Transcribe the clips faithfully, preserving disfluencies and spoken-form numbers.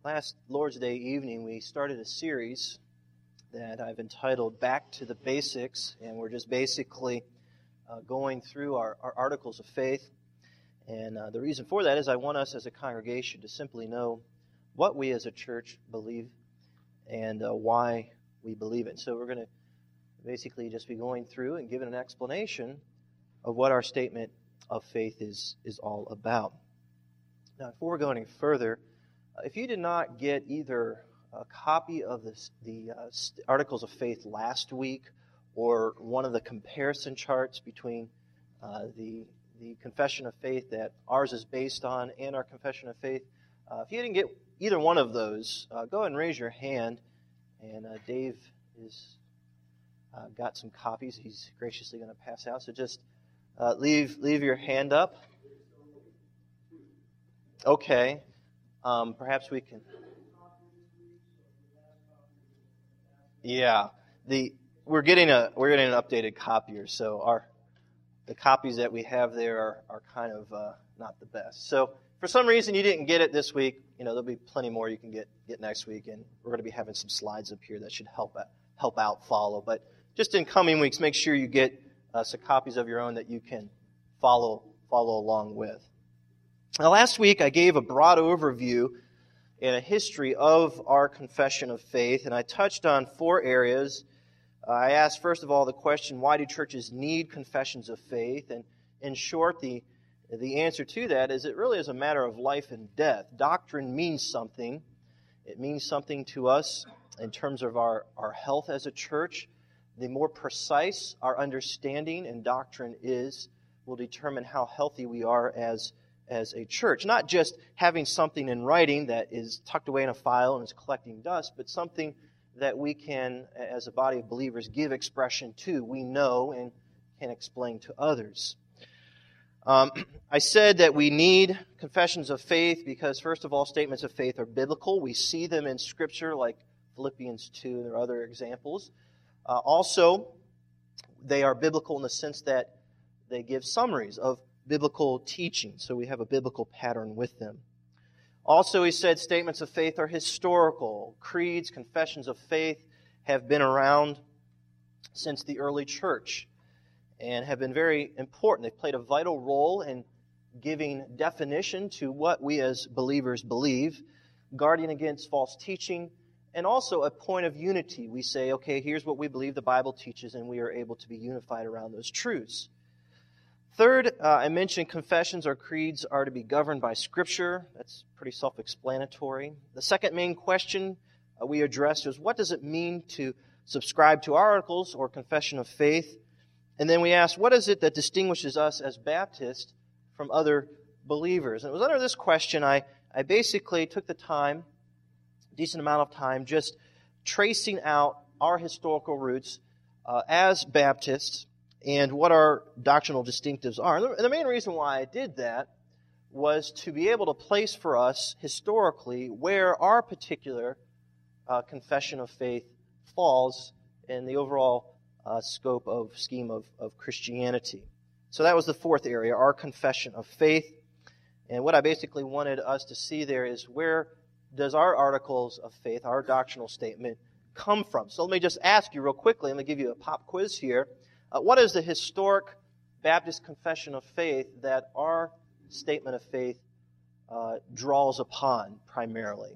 Last Lord's Day evening, we started a series that I've entitled Back to the Basics, and we're just basically uh, going through our, our articles of faith. And uh, the reason for that is I want us as a congregation to simply know what we as a church believe and uh, why we believe it. So we're going to basically just be going through and giving an explanation of what our statement of faith is, is all about. Now, before we go any further, if you did not get either a copy of this, the uh, Articles of Faith last week or one of the comparison charts between uh, the, the Confession of Faith that ours is based on and our Confession of Faith, uh, if you didn't get either one of those, uh, go ahead and raise your hand. And uh, Dave has uh, got some copies he's graciously going to pass out. So just uh, leave, leave your hand up. Okay. Um, perhaps we can. Yeah, the we're getting a we're getting an updated copier, so our the copies that we have there are, are kind of uh, not the best. So for some reason you didn't get it this week, you know there'll be plenty more you can get get next week, and we're going to be having some slides up here that should help help out follow. But just in coming weeks, make sure you get uh, some copies of your own that you can follow follow along with. Now, last week I gave a broad overview and a history of our confession of faith, and I touched on four areas. Uh, I asked, first of all, the question, why do churches need confessions of faith? And in short, the, the answer to that is it really is a matter of life and death. Doctrine means something. It means something to us in terms of our, our health as a church. The more precise our understanding and doctrine is, will determine how healthy we are as as a church. Not just having something in writing that is tucked away in a file and is collecting dust, but something that we can, as a body of believers, give expression to. We know and can explain to others. Um, I said that we need confessions of faith because, first of all, statements of faith are biblical. We see them in Scripture like Philippians two, and there are other examples. Uh, also, they are biblical in the sense that they give summaries of biblical teaching, so we have a biblical pattern with them. Also, he said statements of faith are historical. Creeds, confessions of faith have been around since the early church and have been very important. They've played a vital role in giving definition to what we as believers believe, guarding against false teaching, and also a point of unity. We say, okay, here's what we believe the Bible teaches, and we are able to be unified around those truths. Third, uh, I mentioned confessions or creeds are to be governed by Scripture. That's pretty self-explanatory. The second main question uh, we addressed was, what does it mean to subscribe to articles or confession of faith? And then we asked, what is it that distinguishes us as Baptists from other believers? And it was under this question I, I basically took the time, a decent amount of time, just tracing out our historical roots uh, as Baptists and what our doctrinal distinctives are. And the main reason why I did that was to be able to place for us historically where our particular uh, confession of faith falls in the overall uh, scope of scheme of, of Christianity. So that was the fourth area, our confession of faith. And what I basically wanted us to see there is where does our articles of faith, our doctrinal statement, come from? So let me just ask you real quickly, I'm going to give you a pop quiz here. Uh, what is the historic Baptist confession of faith that our statement of faith uh, draws upon primarily?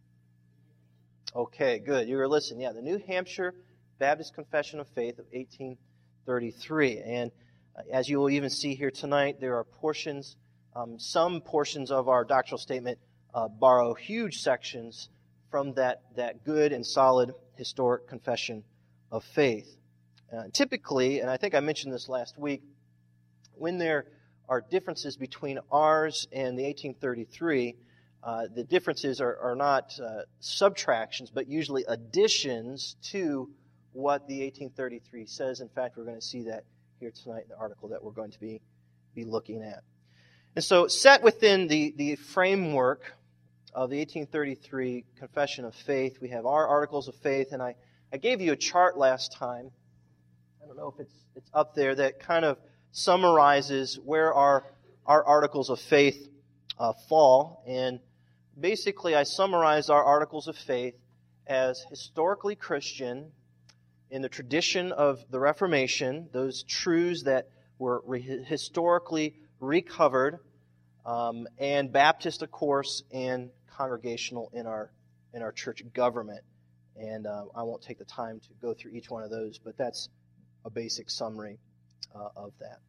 Okay, good. You were listening. Yeah, the New Hampshire Baptist Confession of Faith of eighteen thirty-three. And uh, as you will even see here tonight, there are portions, um, some portions of our doctrinal statement uh, borrow huge sections from that, that good and solid historic confession of faith. Uh, typically, and I think I mentioned this last week, when there are differences between ours and the eighteen thirty-three, uh, the differences are, are not uh, subtractions, but usually additions to what the eighteen thirty-three says. In fact, we're going to see that here tonight in the article that we're going to be, be looking at. And so, set within the, the framework of the eighteen thirty-three Confession of Faith, we have our articles of faith, and I, I gave you a chart last time. I don't know if it's it's up there, that kind of summarizes where our our articles of faith uh, fall. And basically I summarized our articles of faith as historically Christian in the tradition of the Reformation, those truths that were re- historically recovered, um, and Baptist, of course, and congregational in our in our church government. And uh, I won't take the time to go through each one of those, but that's a basic summary uh, of that.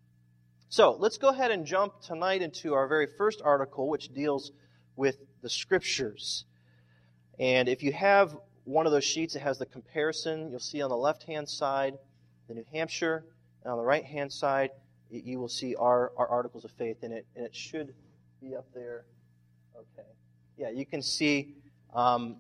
So let's go ahead and jump tonight into our very first article, which deals with the Scriptures. And if you have one of those sheets that has the comparison, you'll see on the left-hand side the New Hampshire, and on the right-hand side you will see our, our articles of faith in it, and it should be up there. Okay. Yeah, you can see um,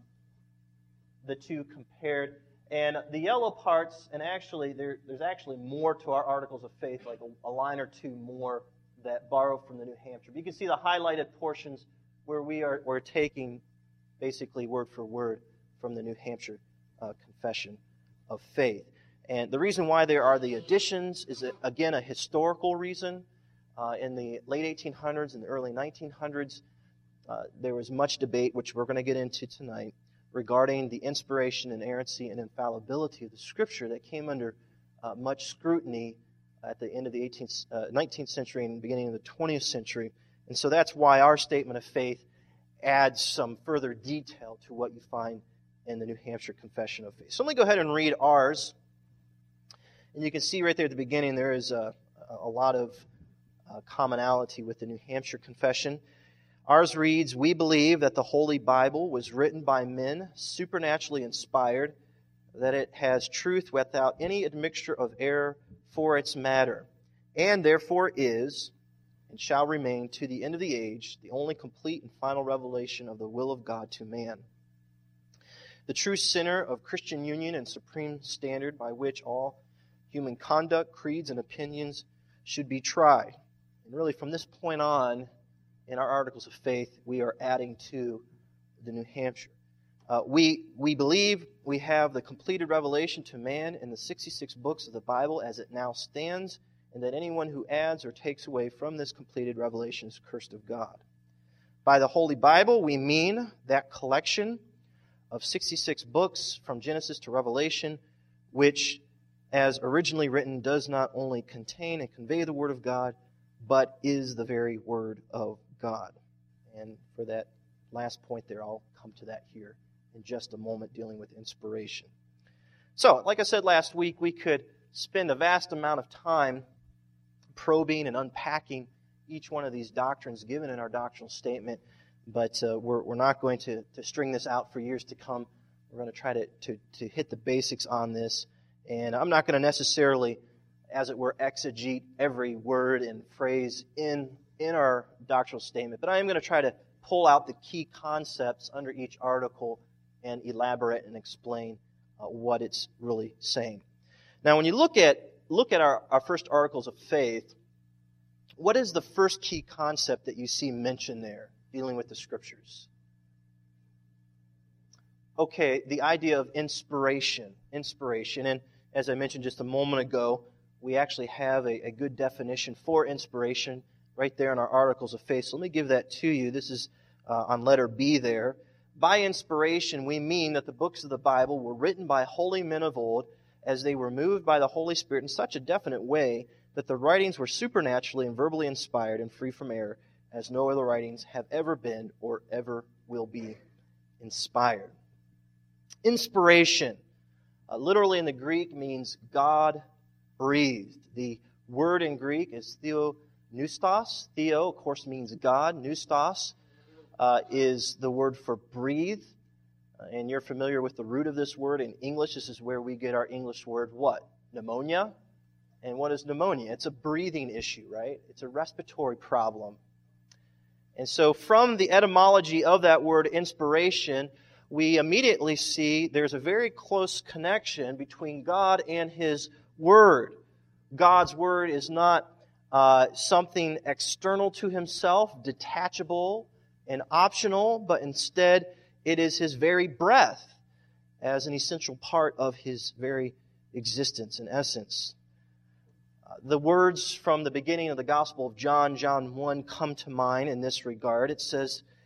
the two compared. And the yellow parts, and actually there, there's actually more to our articles of faith, like a, a line or two more that borrow from the New Hampshire. But you can see the highlighted portions where we are we're taking basically word for word from the New Hampshire uh, Confession of Faith. And the reason why there are the additions is, again, a historical reason. Uh, in the late eighteen hundreds and the early nineteen hundreds, uh, there was much debate, which we're going to get into tonight, regarding the inspiration, inerrancy, and infallibility of the Scripture that came under uh, much scrutiny at the end of the eighteenth, uh, nineteenth century and beginning of the twentieth century. And so that's why our statement of faith adds some further detail to what you find in the New Hampshire Confession of Faith. So let me go ahead and read ours. And you can see right there at the beginning there is a, a lot of uh, commonality with the New Hampshire Confession. Ours reads, "We believe that the Holy Bible was written by men supernaturally inspired, that it has truth without any admixture of error for its matter, and therefore is, and shall remain to the end of the age, the only complete and final revelation of the will of God to man. The true center of Christian union and supreme standard by which all human conduct, creeds, and opinions should be tried." And really from this point on, in our articles of faith, we are adding to the New Hampshire. Uh, we we believe we have the completed revelation to man in the sixty-six books of the Bible as it now stands, and that anyone who adds or takes away from this completed revelation is cursed of God. By the Holy Bible, we mean that collection of sixty-six books from Genesis to Revelation, which, as originally written, does not only contain and convey the Word of God, but is the very Word of God. And for that last point there, I'll come to that here in just a moment, dealing with inspiration. So, like I said last week, we could spend a vast amount of time probing and unpacking each one of these doctrines given in our doctrinal statement, but uh, we're, we're not going to, to string this out for years to come. We're going to try to, to, to hit the basics on this, and I'm not going to necessarily, as it were, exegete every word and phrase in in our doctrinal statement, but I am going to try to pull out the key concepts under each article and elaborate and explain uh, what it's really saying. Now, when you look at look at our, our first articles of faith, what is the first key concept that you see mentioned there dealing with the Scriptures? Okay, the idea of inspiration. Inspiration. And as I mentioned just a moment ago, we actually have a, a good definition for inspiration right there in our articles of faith. So let me give that to you. This is uh, on letter B there. By inspiration, we mean that the books of the Bible were written by holy men of old as they were moved by the Holy Spirit in such a definite way that the writings were supernaturally and verbally inspired and free from error, as no other writings have ever been or ever will be inspired. Inspiration, uh, literally in the Greek, means God breathed. The word in Greek is theopneustos. Theo, of course, means God. Pneustos uh, is the word for breathe. Uh, and you're familiar with the root of this word. In English, this is where we get our English word, what? Pneumonia. And what is pneumonia? It's a breathing issue, right? It's a respiratory problem. And so from the etymology of that word, inspiration, we immediately see there's a very close connection between God and His Word. God's Word is not uh, something external to Himself, detachable and optional, but instead it is His very breath as an essential part of His very existence and essence. Uh, the words from the beginning of the Gospel of John, John one, come to mind in this regard. It says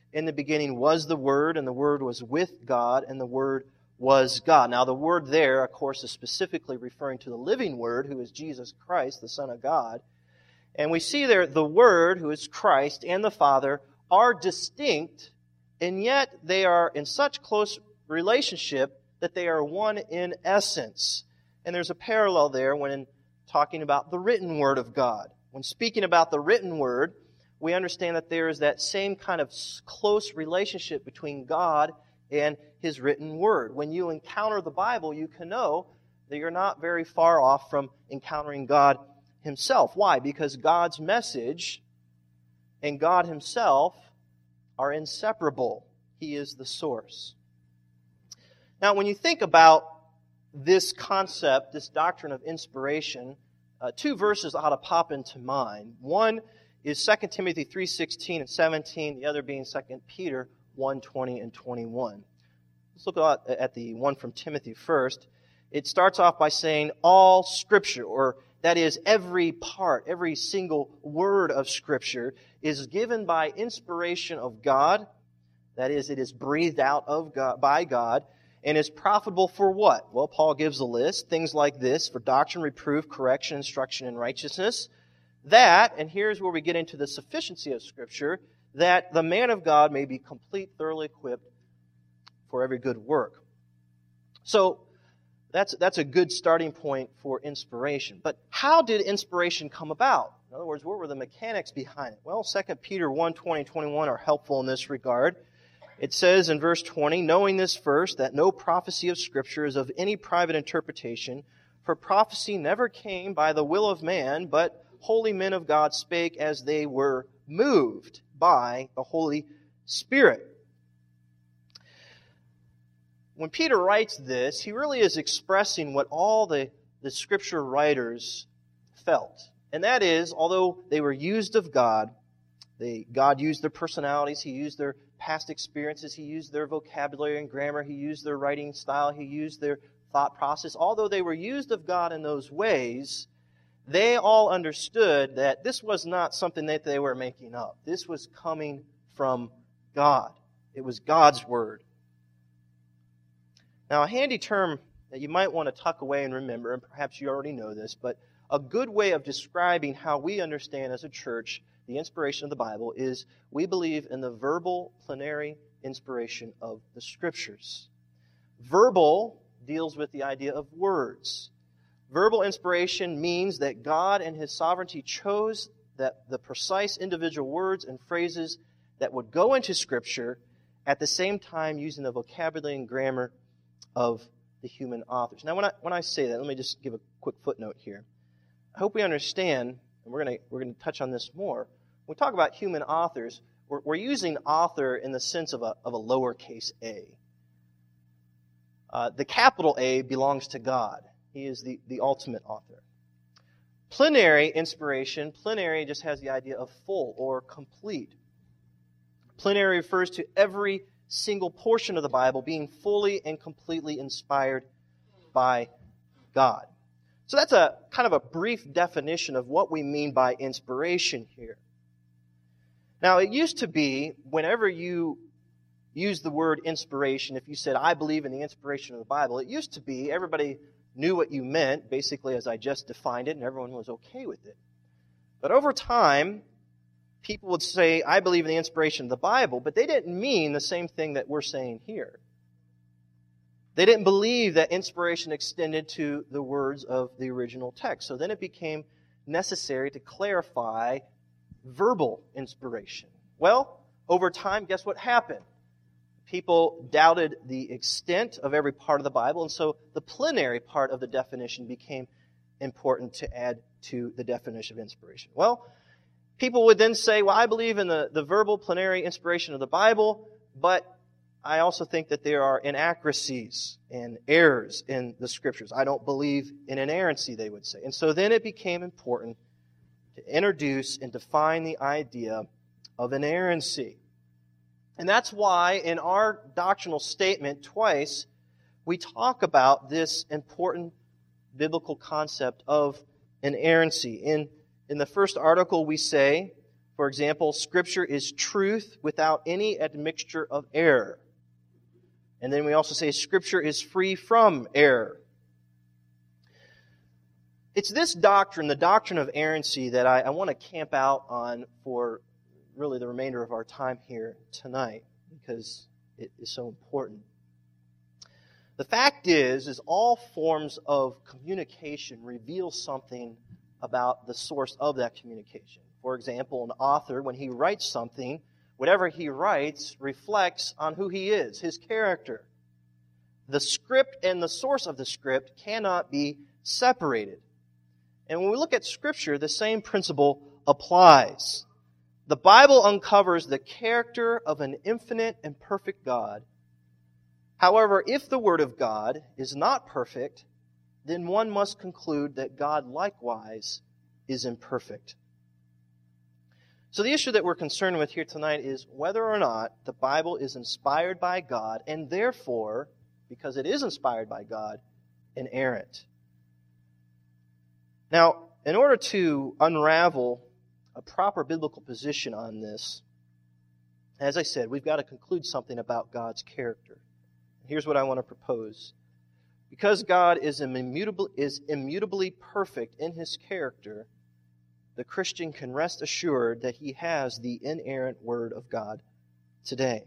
In the beginning was the Word, and the Word was with God, and the Word was God. Now, the Word there, of course, is specifically referring to the living Word, who is Jesus Christ, the Son of God. And we see there the Word, who is Christ, and the Father are distinct, and yet they are in such close relationship that they are one in essence. And there's a parallel there when talking about the written Word of God. When speaking about the written Word, we understand that there is that same kind of close relationship between God and His written Word. When you encounter the Bible, you can know that you're not very far off from encountering God Himself. Why? Because God's message and God Himself are inseparable. He is the source. Now, when you think about this concept, this doctrine of inspiration, uh, two verses ought to pop into mind. One is Second Timothy three sixteen and seventeen, the other being Second Peter one twenty and twenty-one. Let's look at the one from Timothy first. It starts off by saying, all Scripture, or that is, every part, every single word of Scripture is given by inspiration of God. That is, it is breathed out of God, by God, and is profitable for what? Well, Paul gives a list, things like this, for doctrine, reproof, correction, instruction in righteousness. That, and here's where we get into the sufficiency of Scripture, that the man of God may be complete, thoroughly equipped for every good work. So, that's, that's a good starting point for inspiration. But how did inspiration come about? In other words, what were the mechanics behind it? Well, Second Peter one twenty and twenty-one are helpful in this regard. It says in verse twenty, knowing this first, that no prophecy of Scripture is of any private interpretation, for prophecy never came by the will of man, but holy men of God spake as they were moved by the Holy Spirit. When Peter writes this, he really is expressing what all the, the Scripture writers felt. And that is, although they were used of God, they, God used their personalities, He used their past experiences, He used their vocabulary and grammar, He used their writing style, He used their thought process. Although they were used of God in those ways, they all understood that this was not something that they were making up. This was coming from God. It was God's Word. Now, a handy term that you might want to tuck away and remember, and perhaps you already know this, but a good way of describing how we understand as a church the inspiration of the Bible is we believe in the verbal plenary inspiration of the Scriptures. Verbal deals with the idea of words. Verbal inspiration means that God and His sovereignty chose that the precise individual words and phrases that would go into Scripture at the same time using the vocabulary and grammar of the human authors. Now, when I when I say that, let me just give a quick footnote here. I hope we understand, and we're going to we're going to touch on this more. When we talk about human authors, we're, we're using author in the sense of a of a lowercase a. Uh, the capital A belongs to God. He is the, the ultimate author. Plenary inspiration, plenary just has the idea of full or complete. Plenary refers to every single portion of the Bible being fully and completely inspired by God. So that's a kind of a brief definition of what we mean by inspiration here. Now, it used to be, whenever you used the word inspiration, if you said, I believe in the inspiration of the Bible, it used to be everybody knew what you meant, basically as I just defined it, and everyone was okay with it. But over time, people would say, I believe in the inspiration of the Bible, but they didn't mean the same thing that we're saying here. They didn't believe that inspiration extended to the words of the original text. So then it became necessary to clarify verbal inspiration. Well, over time, guess what happened? People doubted the extent of every part of the Bible, and so the plenary part of the definition became important to add to the definition of inspiration. Well, people would then say, well, I believe in the, the verbal plenary inspiration of the Bible, but I also think that there are inaccuracies and errors in the Scriptures. I don't believe in inerrancy, they would say. And so then it became important to introduce and define the idea of inerrancy. And that's why in our doctrinal statement twice, we talk about this important biblical concept of inerrancy. In, in the first article we say, For example, Scripture is truth without any admixture of error. And then we also say Scripture is free from error. It's this doctrine, the doctrine of errancy, that I, I want to camp out on for really the remainder of our time here tonight, because it is so important. The fact is, is all forms of communication reveal something about the source of that communication. For example, an author, when he writes something, whatever he writes reflects on who he is, his character. The script and the source of the script cannot be separated. And when we look at Scripture, the same principle applies. The Bible uncovers the character of an infinite and perfect God. However, if the Word of God is not perfect, then one must conclude that God likewise is imperfect. So the issue that we're concerned with here tonight is whether or not the Bible is inspired by God, and therefore, because it is inspired by God, inerrant. Now, in order to unravel a proper biblical position on this, as I said, we've got to conclude something about God's character. Here's what I want to propose. Because God is immutable, is immutably perfect in His character, the Christian can rest assured that he has the inerrant Word of God today.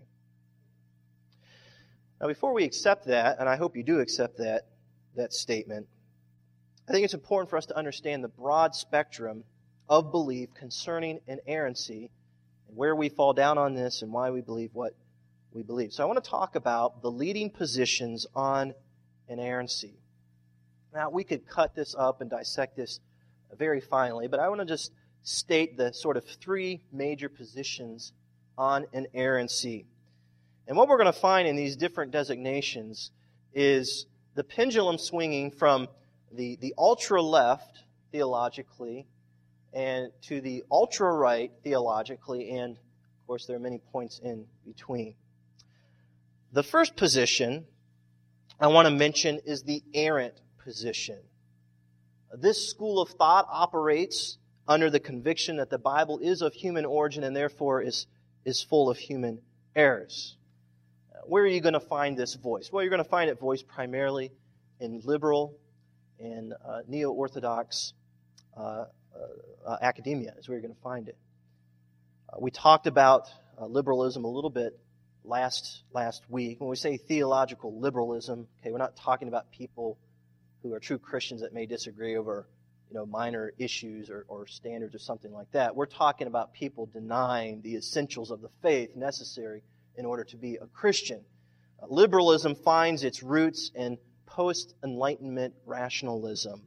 Now, before we accept that, and I hope you do accept that, that statement, I think it's important for us to understand the broad spectrum of belief concerning inerrancy and where we fall down on this and why we believe what we believe. So I want to talk about the leading positions on inerrancy. Now, we could cut this up and dissect this very finely, but I want to just state the sort of three major positions on inerrancy. And what we're going to find in these different designations is the pendulum swinging from the, the ultra-left theologically and to the ultra-right theologically, and of course there are many points in between. The first position I want to mention is the errant position. This school of thought operates under the conviction that the Bible is of human origin and therefore is, is full of human errors. Where are you going to find this voice? Well, you're going to find it voiced primarily in liberal and uh, neo-orthodox uh, uh, uh, academia is where you're going to find it. Uh, we talked about uh, liberalism a little bit last last week. When we say theological liberalism, okay, we're not talking about people who are true Christians that may disagree over, you know, minor issues or, or standards or something like that. We're talking about people denying the essentials of the faith necessary in order to be a Christian. Uh, liberalism finds its roots in post-Enlightenment rationalism.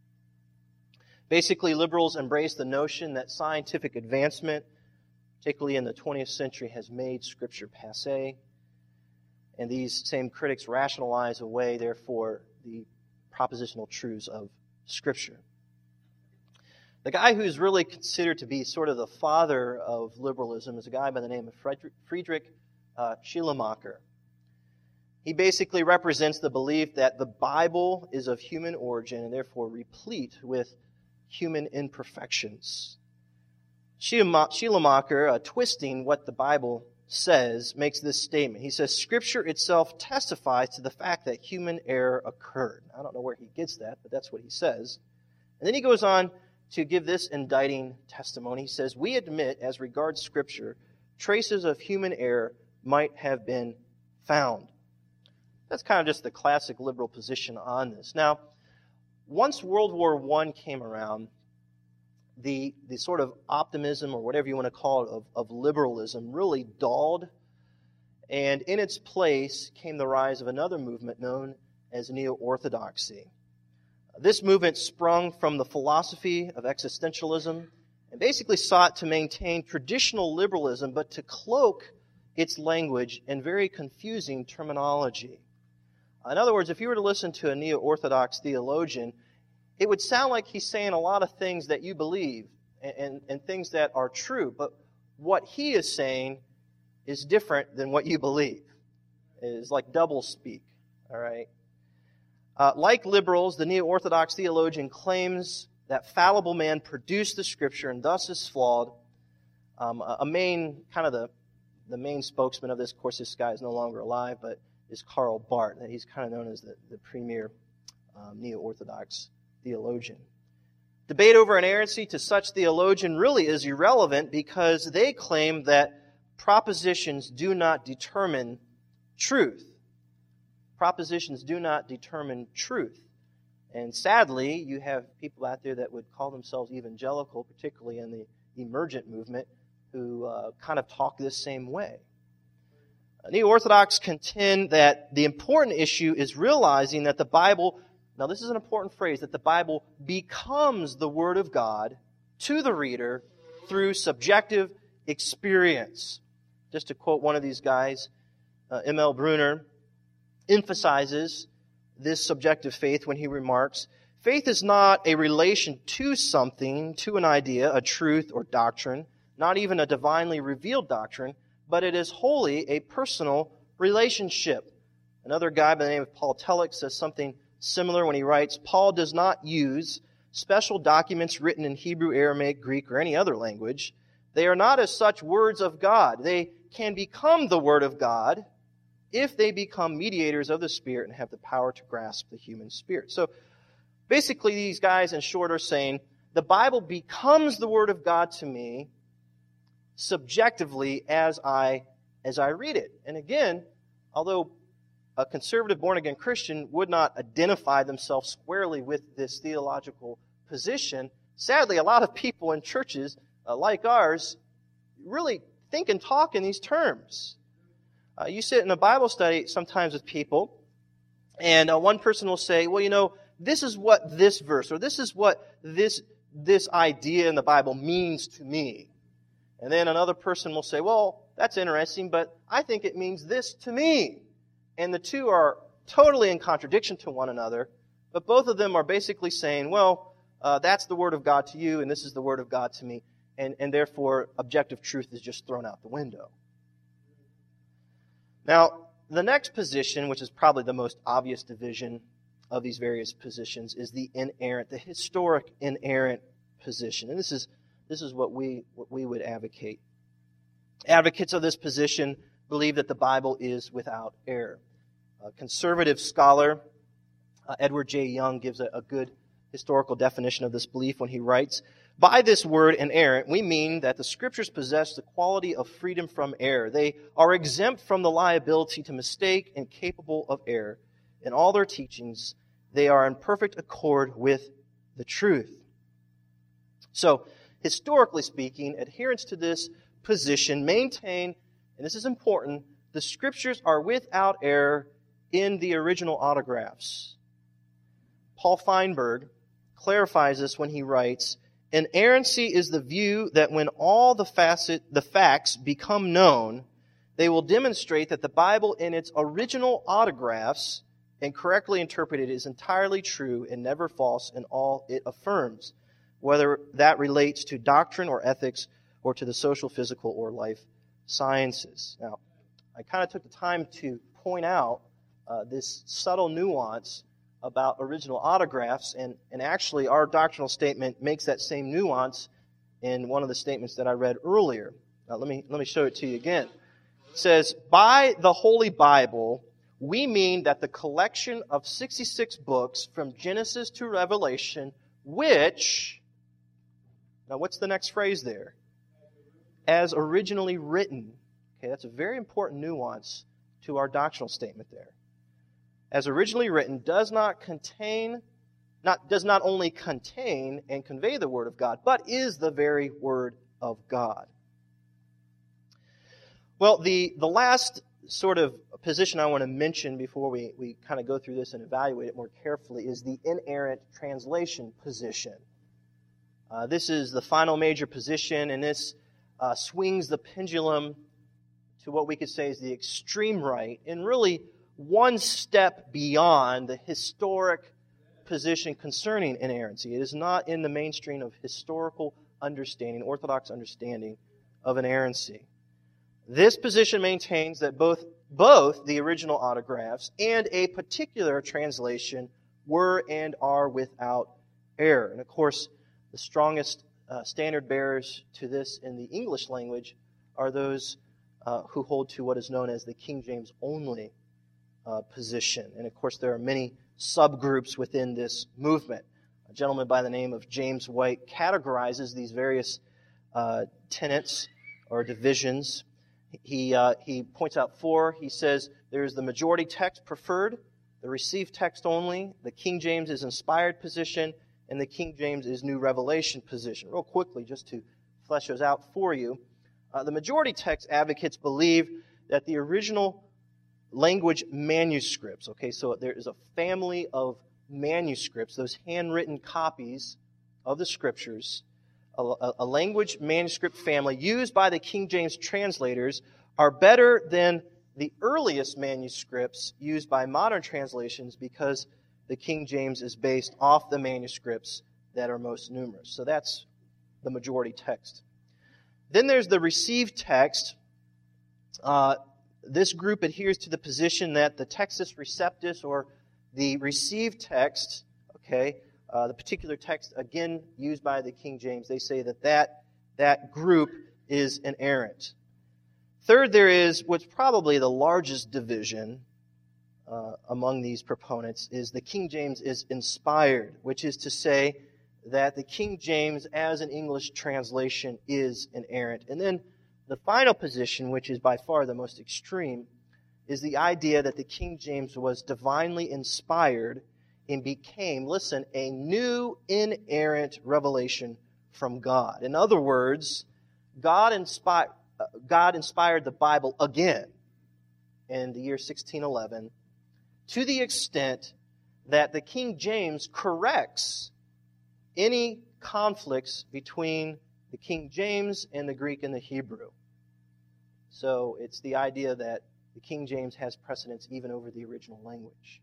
Basically, liberals embrace the notion that scientific advancement, particularly in the twentieth century, has made Scripture passé. And these same critics rationalize away, therefore, the propositional truths of Scripture. The guy who's really considered to be sort of the father of liberalism is a guy by the name of Friedrich, Friedrich uh, Schleiermacher. He basically represents the belief that the Bible is of human origin and therefore replete with human imperfections. Schleiermacher, uh, twisting what the Bible says, makes this statement. He says, Scripture itself testifies to the fact that human error occurred. I don't know where he gets that, but that's what he says. And then he goes on to give this indicting testimony. He says, we admit, as regards Scripture, traces of human error might have been found. That's kind of just the classic liberal position on this. Now, once World War One came around, the, the sort of optimism, or whatever you want to call it, of, of liberalism really dulled, and in its place came the rise of another movement known as neo-orthodoxy. This movement sprung from the philosophy of existentialism and basically sought to maintain traditional liberalism, but to cloak its language in very confusing terminology. In other words, if you were to listen to a neo-orthodox theologian, it would sound like he's saying a lot of things that you believe and, and, and things that are true, but what he is saying is different than what you believe. It is like double speak, all right? Uh, like liberals, the neo-orthodox theologian claims that fallible man produced the Scripture and thus is flawed, Um, a, a main, kind of the, the main spokesman of this, of course, this guy is no longer alive, but is Karl Barth. And he's kind of known as the, the premier um, neo-Orthodox theologian. Debate over inerrancy to such theologian really is irrelevant because they claim that propositions do not determine truth. Propositions do not determine truth. And sadly, you have people out there that would call themselves evangelical, particularly in the emergent movement, who uh, kind of talk this same way. Neo-Orthodox contend that the important issue is realizing that the Bible, now this is an important phrase, that the Bible becomes the Word of God to the reader through subjective experience. Just to quote one of these guys, uh, M L Brunner emphasizes this subjective faith when he remarks, faith is not a relation to something, to an idea, a truth or doctrine, not even a divinely revealed doctrine, but it is wholly a personal relationship. Another guy by the name of Paul Tillich says something similar when he writes, Paul does not use special documents written in Hebrew, Aramaic, Greek, or any other language. They are not as such words of God. They can become the Word of God if they become mediators of the Spirit and have the power to grasp the human spirit. So basically these guys in short are saying, the Bible becomes the Word of God to me subjectively as I as I read it. And again, although a conservative born-again Christian would not identify themselves squarely with this theological position, sadly a lot of people in churches uh, like ours really think and talk in these terms. Uh, you sit in a Bible study sometimes with people, and uh, one person will say, well, you know, this is what this verse, or this is what this this idea in the Bible means to me. And then another person will say, well, that's interesting, but I think it means this to me. And the two are totally in contradiction to one another, but both of them are basically saying, well, uh, that's the Word of God to you, and this is the Word of God to me, and, and therefore objective truth is just thrown out the window. Now, the next position, which is probably the most obvious division of these various positions, is the inerrant, the historic inerrant position. And this is this is what we what we would advocate. Advocates of this position believe that the Bible is without error. A conservative scholar, uh, Edward J. Young, gives a, a good historical definition of this belief when he writes, by this word inerrant, we mean that the Scriptures possess the quality of freedom from error. They are exempt from the liability to mistake and capable of error. In all their teachings, they are in perfect accord with the truth. So, historically speaking, adherents to this position maintain, and this is important, the Scriptures are without error in the original autographs. Paul Feinberg clarifies this when he writes, inerrancy is the view that when all the facet, the facts become known, they will demonstrate that the Bible in its original autographs and correctly interpreted is entirely true and never false in all it affirms, whether that relates to doctrine or ethics or to the social, physical, or life sciences. Now, I kind of took the time to point out uh, this subtle nuance about original autographs, and, and actually our doctrinal statement makes that same nuance in one of the statements that I read earlier. Now, let me let me show it to you again. It says, by the Holy Bible, we mean that the collection of sixty-six books from Genesis to Revelation, which, now what's the next phrase there? As originally written. Okay, that's a very important nuance to our doctrinal statement there. As originally written, does not contain, not does not only contain and convey the Word of God, but is the very Word of God. Well, the, the last sort of position I want to mention before we, we kind of go through this and evaluate it more carefully is the inerrant translation position. Uh, this is the final major position, and this uh, swings the pendulum to what we could say is the extreme right, and really one step beyond the historic position concerning inerrancy. It is not in the mainstream of historical understanding, orthodox understanding of inerrancy. This position maintains that both, both the original autographs and a particular translation were and are without error. And of course, the strongest uh, standard bearers to this in the English language are those uh, who hold to what is known as the King James only uh, position. And of course, there are many subgroups within this movement. A gentleman by the name of James White categorizes these various uh, tenets or divisions. He, uh, he points out four. He says there's the majority text preferred, the received text only, the King James is inspired position, and the King James is New Revelation position. Real quickly, just to flesh those out for you. Uh, the majority text advocates believe that the original language manuscripts, okay, so there is a family of manuscripts, those handwritten copies of the Scriptures, a, a language manuscript family used by the King James translators are better than the earliest manuscripts used by modern translations because the King James is based off the manuscripts that are most numerous. So that's the majority text. Then there's the received text. Uh, this group adheres to the position that the Textus Receptus, or the received text, okay, uh, the particular text, again, used by the King James, they say that that, that group is inerrant. Third, there is what's probably the largest division uh, among these proponents, is the King James is inspired, which is to say that the King James as an English translation is inerrant. And then the final position, which is by far the most extreme, is the idea that the King James was divinely inspired and became, listen, a new inerrant revelation from God. In other words, God inspired, uh, God inspired the Bible again in the year sixteen eleven to the extent that the King James corrects any conflicts between the King James and the Greek and the Hebrew. So it's the idea that the King James has precedence even over the original language.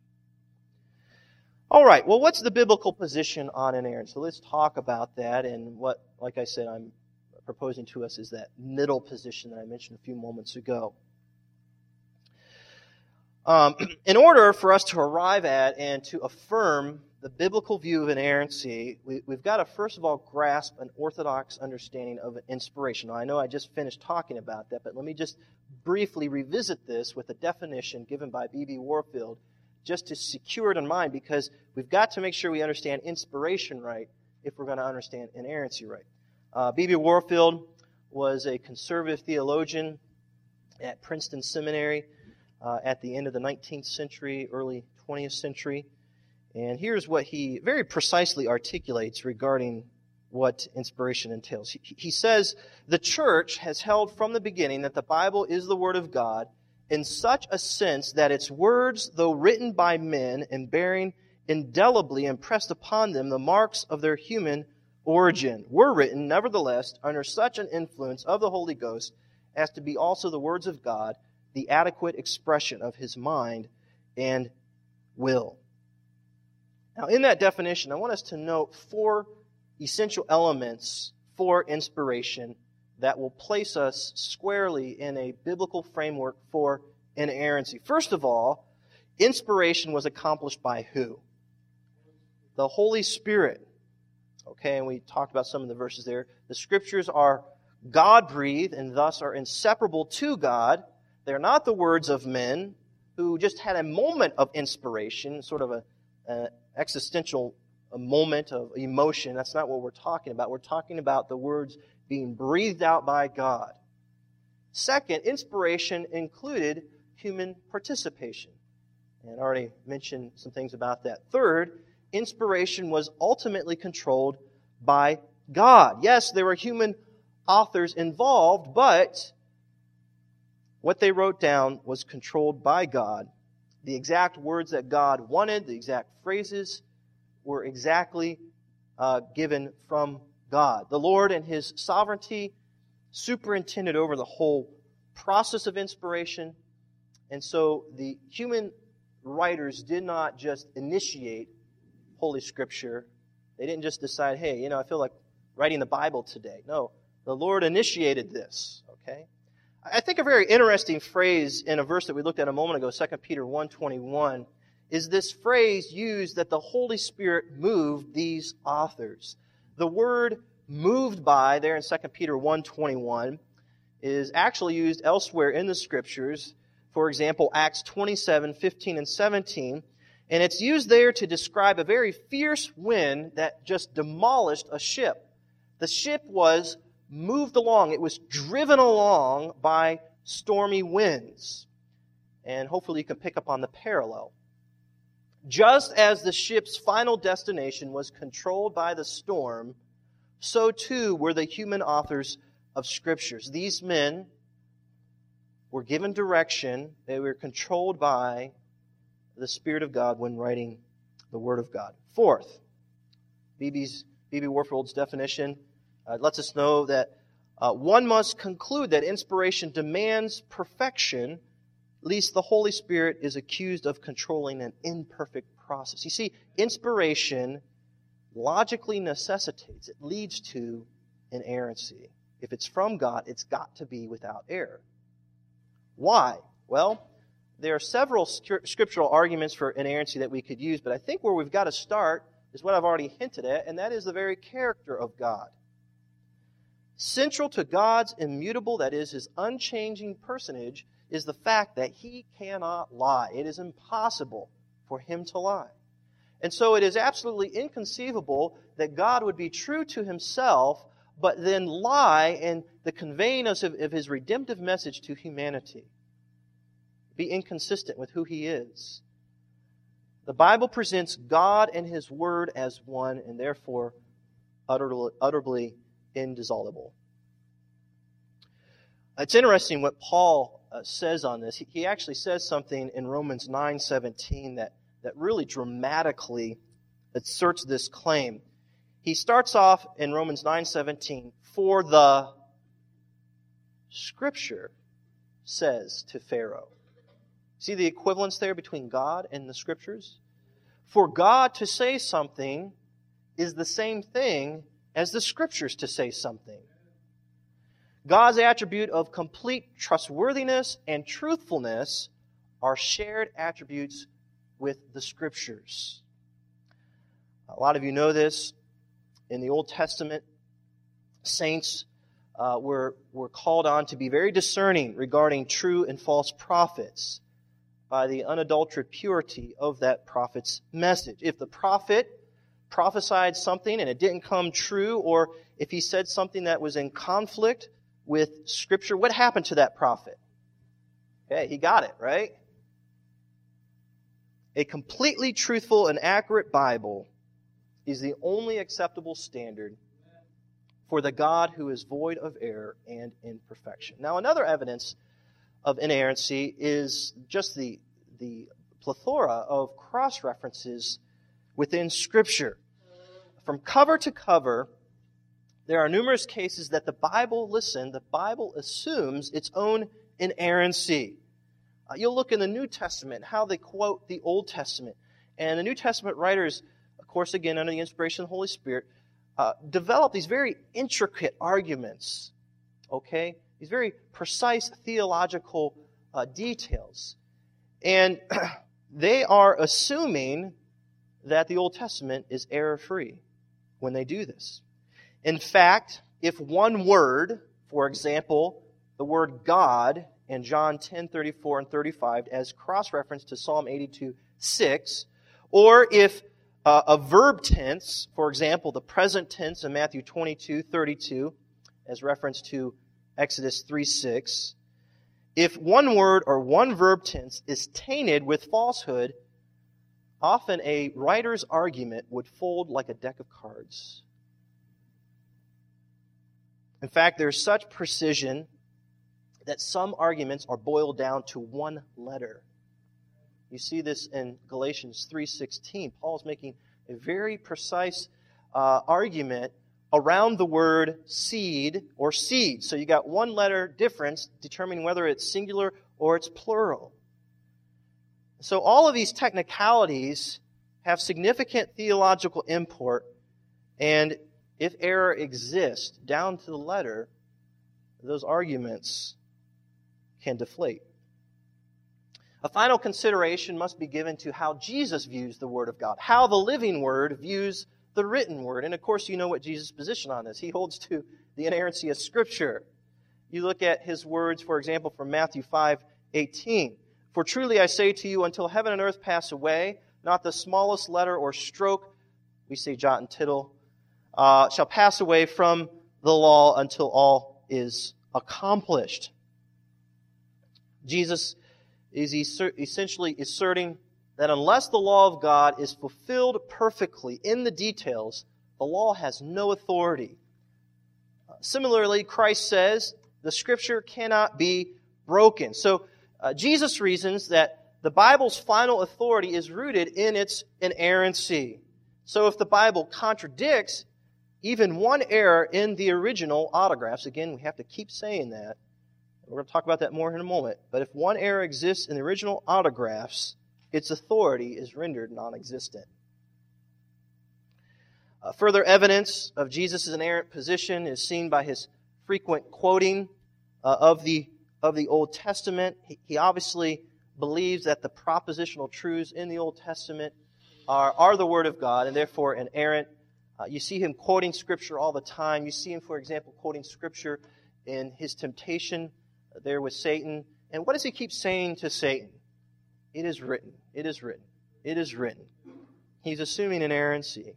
All right, well, what's the biblical position on inerrancy? So let's talk about that. And what, like I said, I'm proposing to us is that middle position that I mentioned a few moments ago. Um, in order for us to arrive at and to affirm the biblical view of inerrancy, we, we've got to first of all grasp an orthodox understanding of inspiration. Now, I know I just finished talking about that, but let me just briefly revisit this with a definition given by B B Warfield, just to secure it in mind, because we've got to make sure we understand inspiration right if we're going to understand inerrancy right. Uh, B B Warfield was a conservative theologian at Princeton Seminary uh, at the end of the nineteenth century, early twentieth century. And here's what he very precisely articulates regarding what inspiration entails. He, he says, the church has held from the beginning that the Bible is the Word of God in such a sense that its words, though written by men and bearing indelibly impressed upon them the marks of their human origin, were written, nevertheless, under such an influence of the Holy Ghost as to be also the words of God, the adequate expression of His mind and will. Now, in that definition, I want us to note four essential elements for inspiration that will place us squarely in a biblical framework for inerrancy. First of all, inspiration was accomplished by who? The Holy Spirit. Okay, and we talked about some of the verses there. The Scriptures are God-breathed and thus are inseparable to God. They're not the words of men who just had a moment of inspiration, sort of a, a existential a moment of emotion. That's not what we're talking about. We're talking about the words being breathed out by God. Second, inspiration included human participation. And I already mentioned some things about that. Third, inspiration was ultimately controlled by God. Yes, there were human authors involved, but what they wrote down was controlled by God. The exact words that God wanted, the exact phrases, were exactly uh, given from God. The Lord and His sovereignty superintended over the whole process of inspiration. And so the human writers did not just initiate Holy Scripture. They didn't just decide, hey, you know, I feel like writing the Bible today. No, the Lord initiated this, okay? I think a very interesting phrase in a verse that we looked at a moment ago, Second Peter one twenty-one, is this phrase used that the Holy Spirit moved these authors. The word moved by there in Second Peter one twenty-one is actually used elsewhere in the Scriptures. For example, Acts twenty-seven, fifteen, and seventeen. And it's used there to describe a very fierce wind that just demolished a ship. The ship was moved along. It was driven along by stormy winds. And hopefully you can pick up on the parallel. Just as the ship's final destination was controlled by the storm, so too were the human authors of Scriptures. These men were given direction. They were controlled by the Spirit of God when writing the Word of God. Fourth, B B's, B B Warfield's definition uh, lets us know that uh, one must conclude that inspiration demands perfection, lest the Holy Spirit is accused of controlling an imperfect process. You see, inspiration logically necessitates, it leads to inerrancy. If it's from God, it's got to be without error. Why? Well, there are several scriptural arguments for inerrancy that we could use, but I think where we've got to start is what I've already hinted at, and that is the very character of God. Central to God's immutable, that is, His unchanging personage, is the fact that He cannot lie. It is impossible for Him to lie. And so it is absolutely inconceivable that God would be true to Himself, but then lie in the conveying of His redemptive message to humanity. Be inconsistent with who He is. The Bible presents God and His Word as one, and therefore utterly, utterly indissoluble. It's interesting what Paul uh, says on this. He, he actually says something in Romans nine seventeen that, that really dramatically asserts this claim. He starts off in Romans nine seventeen, for the Scripture says to Pharaoh. See the equivalence there between God and the Scriptures? For God to say something is the same thing as the Scriptures to say something. God's attribute of complete trustworthiness and truthfulness are shared attributes with the Scriptures. A lot of you know this. In the Old Testament, saints uh, were, were called on to be very discerning regarding true and false prophets by the unadulterated purity of that prophet's message. If the prophet prophesied something and it didn't come true, or if he said something that was in conflict with Scripture, what happened to that prophet? Okay, he got it, right? A completely truthful and accurate Bible is the only acceptable standard for the God who is void of error and imperfection. Now, another evidence of inerrancy is just the, the plethora of cross-references within Scripture. From cover to cover, there are numerous cases that the Bible, listen, the Bible assumes its own inerrancy. Uh, you'll look in the New Testament, how they quote the Old Testament. And the New Testament writers, of course, again, under the inspiration of the Holy Spirit, uh, develop these very intricate arguments, okay? These very precise theological uh, details. And they are assuming that the Old Testament is error-free when they do this. In fact, if one word, for example, the word God in John ten, thirty-four and thirty-five as cross-reference to Psalm eighty-two, six, or if uh, a verb tense, for example, the present tense in Matthew twenty-two, thirty-two, as reference to Exodus three, six, if one word or one verb tense is tainted with falsehood, often a writer's argument would fold like a deck of cards. In fact, there's such precision that some arguments are boiled down to one letter. You see this in Galatians three sixteen. Paul's making a very precise uh, argument around the word seed or seed. So you got one letter difference determining whether it's singular or it's plural. So all of these technicalities have significant theological import, and if error exists down to the letter, those arguments can deflate. A final consideration must be given to how Jesus views the Word of God, how the living Word views the written word. And of course, you know what Jesus' position on this. He holds to the inerrancy of Scripture. You look at his words, for example, from Matthew five eighteen. For truly I say to you, until heaven and earth pass away, not the smallest letter or stroke, we say jot and tittle, uh, shall pass away from the law until all is accomplished. Jesus is essentially asserting that unless the law of God is fulfilled perfectly in the details, the law has no authority. Uh, similarly, Christ says the Scripture cannot be broken. So uh, Jesus reasons that the Bible's final authority is rooted in its inerrancy. So if the Bible contradicts even one error in the original autographs, again, we have to keep saying that. We're going to talk about that more in a moment. But if one error exists in the original autographs, its authority is rendered non-existent. Uh, further evidence of Jesus' inerrant position is seen by his frequent quoting uh, of the of the Old Testament. He, he obviously believes that the propositional truths in the Old Testament are, are the Word of God and therefore inerrant. Uh, you see him quoting Scripture all the time. You see him, for example, quoting Scripture in his temptation there with Satan. And what does he keep saying to Satan? It is written. It is written. It is written. He's assuming inerrancy.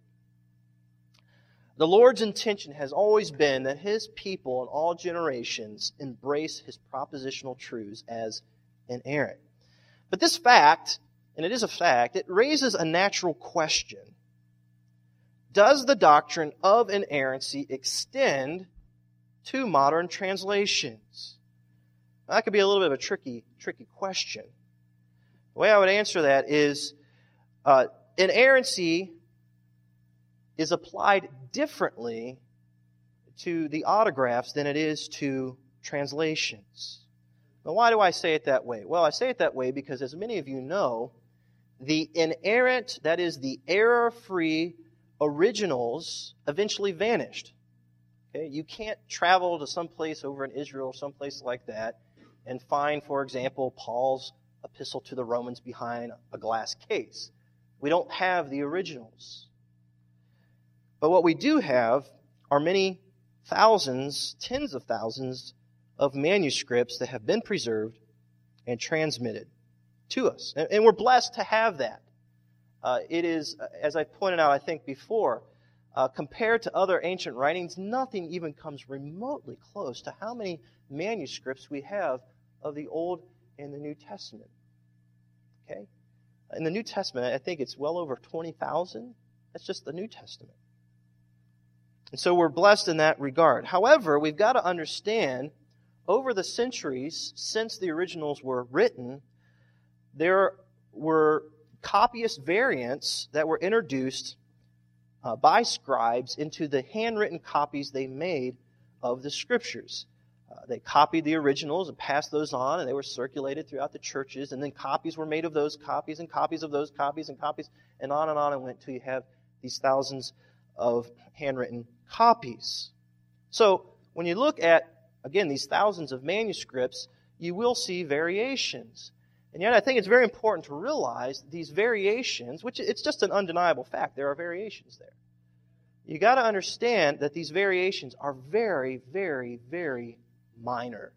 The Lord's intention has always been that His people in all generations embrace His propositional truths as inerrant. But this fact, and it is a fact, it raises a natural question. Does the doctrine of inerrancy extend to modern translations? Now, that could be a little bit of a tricky, tricky question. The way I would answer that is uh, inerrancy is applied differently to the autographs than it is to translations. Now, why do I say it that way? Well, I say it that way because, as many of you know, the inerrant, that is, the error-free originals eventually vanished. Okay? You can't travel to some place over in Israel or someplace like that and find, for example, Paul's epistle to the Romans behind a glass case. We don't have the originals. But what we do have are many thousands, tens of thousands of manuscripts that have been preserved and transmitted to us. And, and we're blessed to have that. Uh, it is, as I pointed out, I think before, uh, compared to other ancient writings, nothing even comes remotely close to how many manuscripts we have of the Old and the New Testament. Okay? In the New Testament, I think it's well over twenty thousand. That's just the New Testament. And so we're blessed in that regard. However, we've got to understand, over the centuries since the originals were written, there were copyist variants that were introduced uh, by scribes into the handwritten copies they made of the Scriptures. Uh, they copied the originals and passed those on, and they were circulated throughout the churches, and then copies were made of those copies, and copies of those copies, and copies, and on and on and went till you have these thousands of handwritten copies. So, when you look at, again, these thousands of manuscripts, you will see variations. And yet I think it's very important to realize these variations, which it's just an undeniable fact, there are variations there. You got to understand that these variations are very, very, very minor.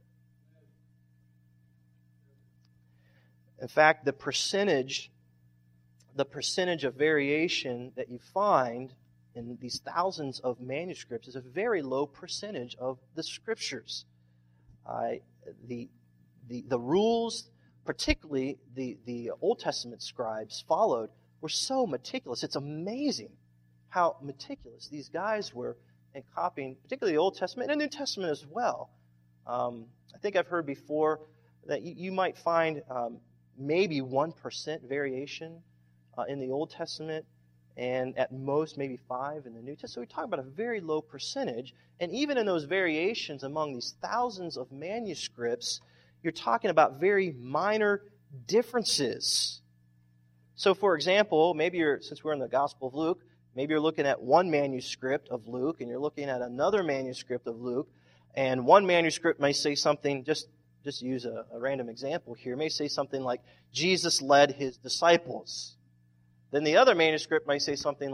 In fact, the percentage, the percentage of variation that you find in these thousands of manuscripts is a very low percentage of the Scriptures. Uh, the, the, the rules, particularly the, the Old Testament scribes followed, were so meticulous. It's amazing how meticulous these guys were in copying, particularly the Old Testament and the New Testament as well. Um, I think I've heard before that you, you might find um, maybe one percent variation uh, in the Old Testament, and at most maybe five in the New Testament. So we're talking about a very low percentage. And even in those variations among these thousands of manuscripts, you're talking about very minor differences. So for example, maybe you're, since we're in the Gospel of Luke, maybe you're looking at one manuscript of Luke, and you're looking at another manuscript of Luke, and one manuscript may say something, just, just use a, a random example here, may say something like, Jesus led his disciples. Then the other manuscript might say something like,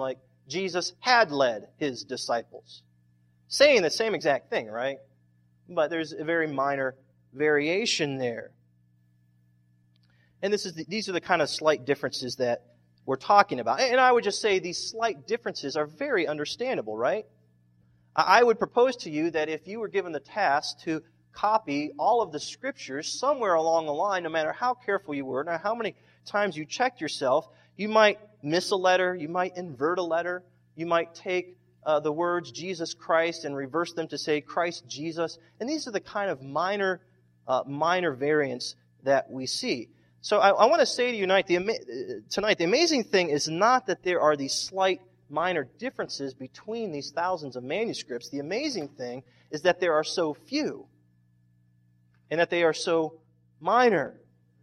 Jesus had led his disciples. Saying the same exact thing, right? But there's a very minor variation there. And this is the, these are the kind of slight differences that we're talking about. And I would just say these slight differences are very understandable, right? I would propose to you that if you were given the task to copy all of the Scriptures somewhere along the line, no matter how careful you were, no matter how many times you checked yourself, you might miss a letter, you might invert a letter, you might take uh, the words Jesus Christ and reverse them to say Christ Jesus. And these are the kind of minor, uh, minor variants that we see. So I, I want to say to you tonight the, tonight, the amazing thing is not that there are these slight minor differences between these thousands of manuscripts. The amazing thing is that there are so few and that they are so minor.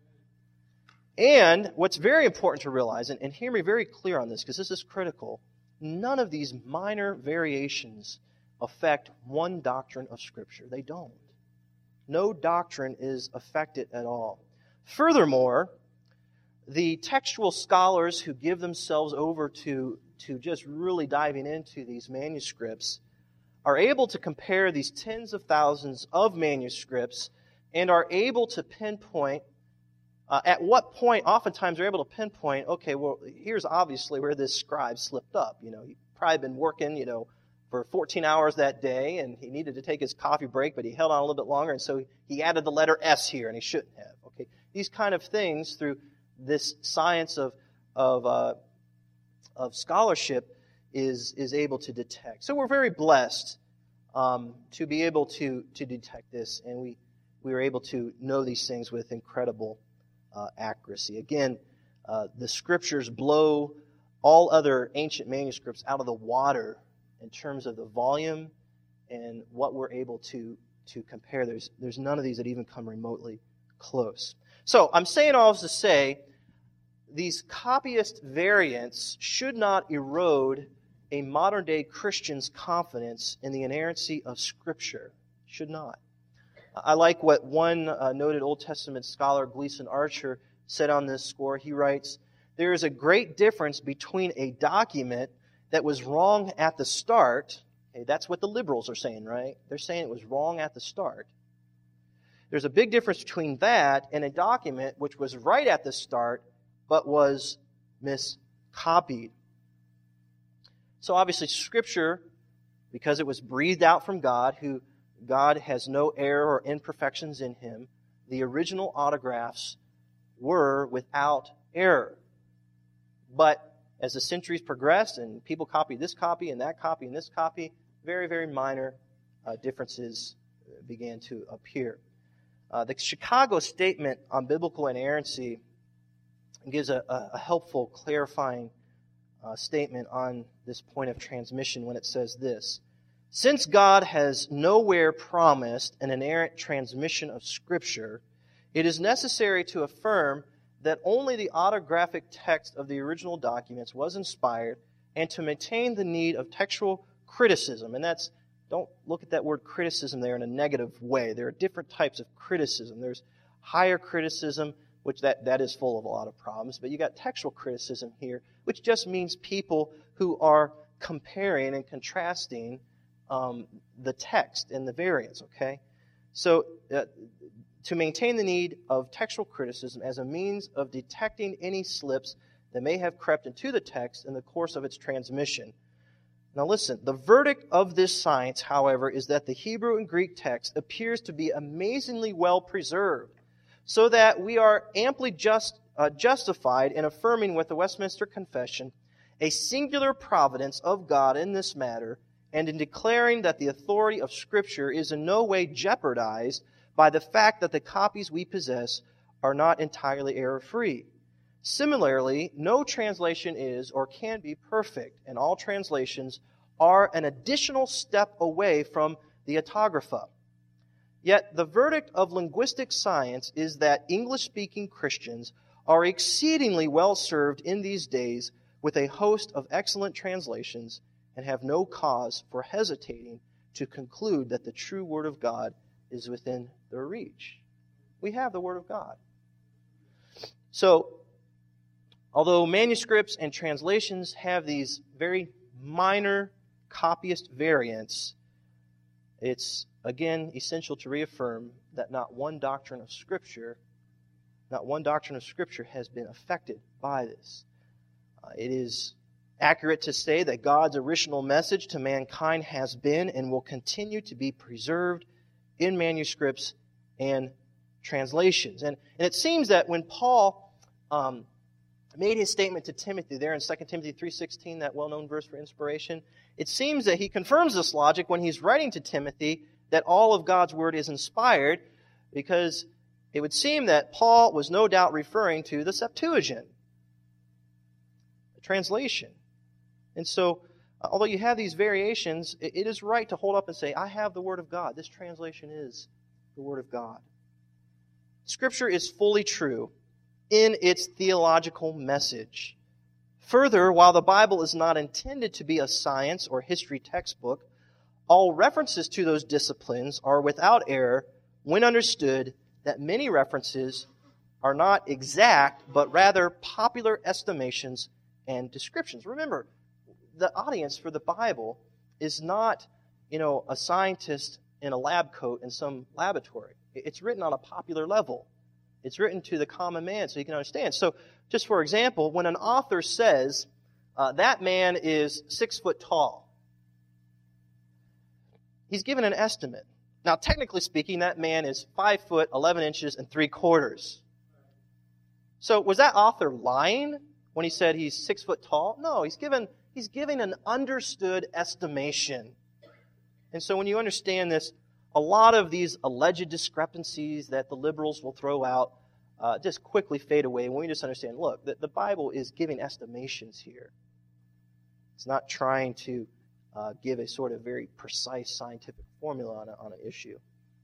And what's very important to realize, and, and hear me very clear on this because this is critical, none of these minor variations affect one doctrine of Scripture. They don't. No doctrine is affected at all. Furthermore, the textual scholars who give themselves over to, to just really diving into these manuscripts are able to compare these tens of thousands of manuscripts and are able to pinpoint, uh, at what point, oftentimes they're able to pinpoint, okay, well, here's obviously where this scribe slipped up. You know, he'd probably been working, you know, for fourteen hours that day, and he needed to take his coffee break, but he held on a little bit longer, and so he added the letter S here, and he shouldn't have. Okay, these kind of things through this science of of uh, of scholarship is is able to detect. So we're very blessed um, to be able to to detect this, and we we are able to know these things with incredible uh, accuracy. Again, uh, the Scriptures blow all other ancient manuscripts out of the water in terms of the volume and what we're able to to compare. There's there's none of these that even come remotely close. So I'm saying all this to say, these copyist variants should not erode a modern-day Christian's confidence in the inerrancy of Scripture. Should not. I like what one uh, noted Old Testament scholar, Gleason Archer, said on this score. He writes, "There is a great difference between a document that was wrong at the start." Okay, that's what the liberals are saying, right? They're saying it was wrong at the start. There's a big difference between that and a document which was right at the start but was miscopied. So obviously Scripture, because it was breathed out from God, who God has no error or imperfections in Him, the original autographs were without error. But as the centuries progressed and people copied this copy and that copy and this copy, very, very minor uh, differences began to appear. Uh, the Chicago Statement on Biblical Inerrancy gives a, a helpful, clarifying uh, statement on this point of transmission when it says this: "Since God has nowhere promised an inerrant transmission of Scripture, it is necessary to affirm that only the autographic text of the original documents was inspired, and to maintain the need of textual criticism." And that's, don't look at that word criticism there in a negative way. There are different types of criticism. There's higher criticism, which that, that is full of a lot of problems, but you got textual criticism here, which just means people who are comparing and contrasting um, the text and the variants, okay? So, uh, to maintain the need of textual criticism as a means of detecting any slips that may have crept into the text in the course of its transmission. Now listen, the verdict of this science, however, is that the Hebrew and Greek text appears to be amazingly well preserved, so that we are amply just, uh, justified in affirming with the Westminster Confession a singular providence of God in this matter, and in declaring that the authority of Scripture is in no way jeopardized by the fact that the copies we possess are not entirely error-free. Similarly, no translation is or can be perfect, and all translations are an additional step away from the autographa. Yet the verdict of linguistic science is that English-speaking Christians are exceedingly well served in these days with a host of excellent translations, and have no cause for hesitating to conclude that the true Word of God is within their reach. We have the Word of God. So, although manuscripts and translations have these very minor copyist variants, it's, again, essential to reaffirm that not one doctrine of Scripture, not one doctrine of Scripture has been affected by this. Uh, it is accurate to say that God's original message to mankind has been and will continue to be preserved in manuscripts and translations. And, and it seems that when Paul um, made his statement to Timothy there in Second Timothy three sixteen, that well-known verse for inspiration, it seems that he confirms this logic when he's writing to Timothy that all of God's Word is inspired, because it would seem that Paul was no doubt referring to the Septuagint, the translation. And so, although you have these variations, it is right to hold up and say, I have the Word of God. This translation is the Word of God. Scripture is fully true in its theological message. Further, while the Bible is not intended to be a science or history textbook, all references to those disciplines are without error when understood that many references are not exact, but rather popular estimations and descriptions. Remember, the audience for the Bible is not, you know, a scientist in a lab coat in some laboratory. It's written on a popular level. It's written to the common man so you can understand. So, just for example, when an author says, uh, that man is six foot tall, he's given an estimate. Now, technically speaking, that man is five foot, eleven inches, and three quarters. So, was that author lying when he said he's six foot tall? No, he's given, he's giving an understood estimation. And so when you understand this, a lot of these alleged discrepancies that the liberals will throw out uh, just quickly fade away when we just understand, look, the, the Bible is giving estimations here. It's not trying to uh, give a sort of very precise scientific formula on, a, on an issue.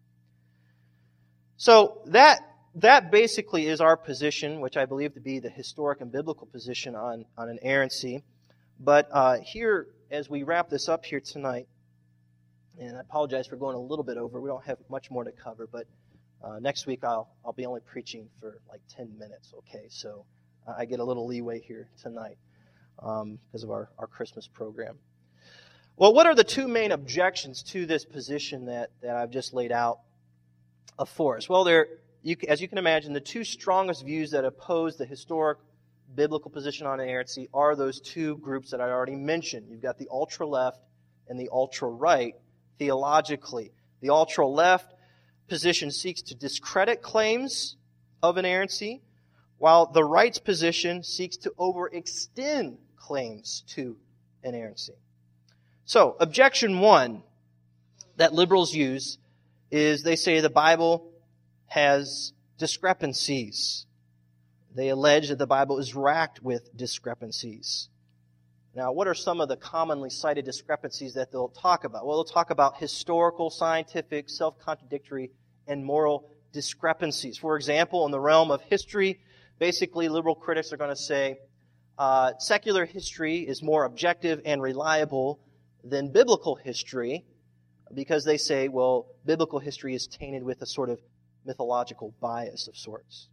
So that that basically is our position, which I believe to be the historic and biblical position on, on inerrancy. But uh, here, as we wrap this up here tonight, and I apologize for going a little bit over. We don't have much more to cover, but uh, next week I'll I'll be only preaching for like ten minutes, okay? So uh, I get a little leeway here tonight um, because of our, our Christmas program. Well, what are the two main objections to this position that, that I've just laid out uh, for us? Well, there, you, as you can imagine, the two strongest views that oppose the historic biblical position on inerrancy are those two groups that I already mentioned. You've got the ultra-left and the ultra-right. Theologically, the ultra-left position seeks to discredit claims of inerrancy, while the right's position seeks to overextend claims to inerrancy. So, objection one that liberals use is they say the Bible has discrepancies. They allege that the Bible is racked with discrepancies. Now, what are some of the commonly cited discrepancies that they'll talk about? Well, they'll talk about historical, scientific, self-contradictory, and moral discrepancies. For example, in the realm of history, basically liberal critics are going to say uh, secular history is more objective and reliable than biblical history because they say, well, biblical history is tainted with a sort of mythological bias of sorts.